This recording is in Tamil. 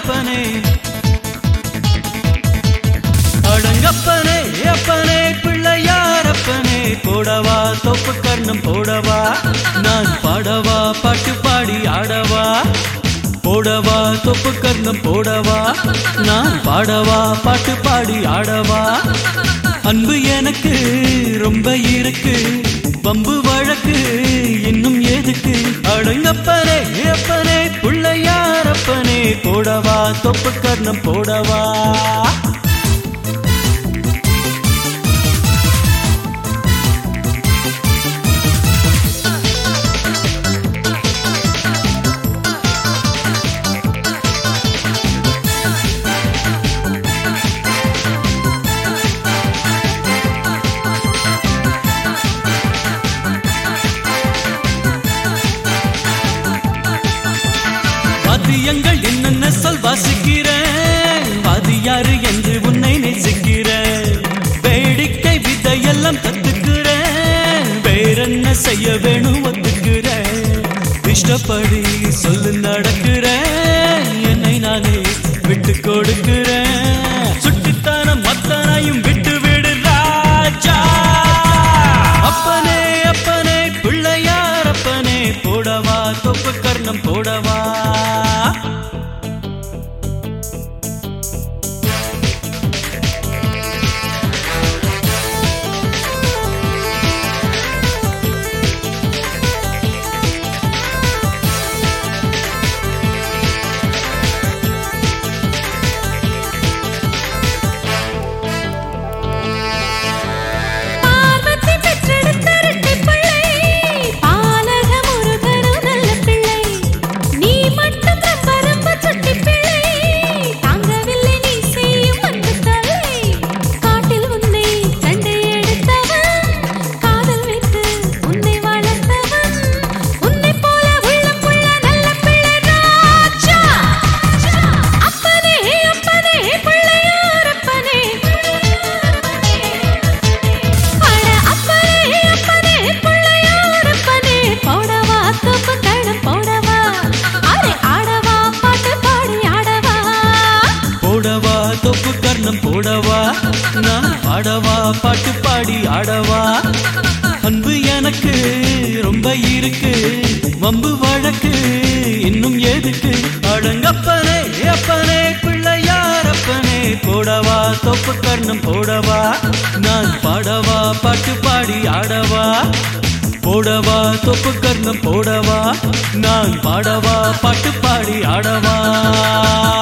அப்பனே அடங்கப்பனே அப்பனே பிள்ளையாரப்பனே போடவா தோப்பு கர்ணம் போடவா நான் பாடவா பாட்டு பாடி ஆடவா போடவா தோப்பு கர்ணம் போடவா நான் பாடவா பாட்டு பாடி ஆடவா அன்பு எனக்கு ரொம்ப இருக்கு பம்பு வழக்கு இன்னும் எதுக்கு அடங்கப்பனே அப்பனே பிள்ளையாரப்பனே போடவா தோப்பு கர்ணம் போடவா வாத்தியங்கள் என்னென்ன சொல் வாசிக்கிறேன் வாதியாரு என்று உன்னை நேசிக்கிறேன் வேடிக்கை விதையெல்லாம் கத்துக்கிறேன் வேறென்ன செய்ய வேணும் ஒத்துக்கிறேன் இஷ்டப்படி சொல்லு நடக்கிறேன் என்னை நானே விட்டு கொடுக்கிறேன் சுட்டித்தானம் மத்தனையும் விட்டு விடு ராஜா அப்பனே அப்பனே பிள்ளையாரப்பனே போடவா தொப்பு கர்ணம் போடவா தோப்பு கர்ணம் போடவா நான் பாடவா பாட்டு பாடி ஆடவா அன்பு எனக்கு ரொம்ப இருக்கு வம்பு வழக்கு இன்னும் எதுக்கு அடங்கப்பனே அப்பனே பிள்ளையாரப்பனே போடவா தோப்பு கர்ணம் போடவா நான் பாடவா பாட்டு பாடி ஆடவா போடவா தோப்பு கர்ணம் போடவா நான் பாடவா பாட்டு பாடி ஆடவா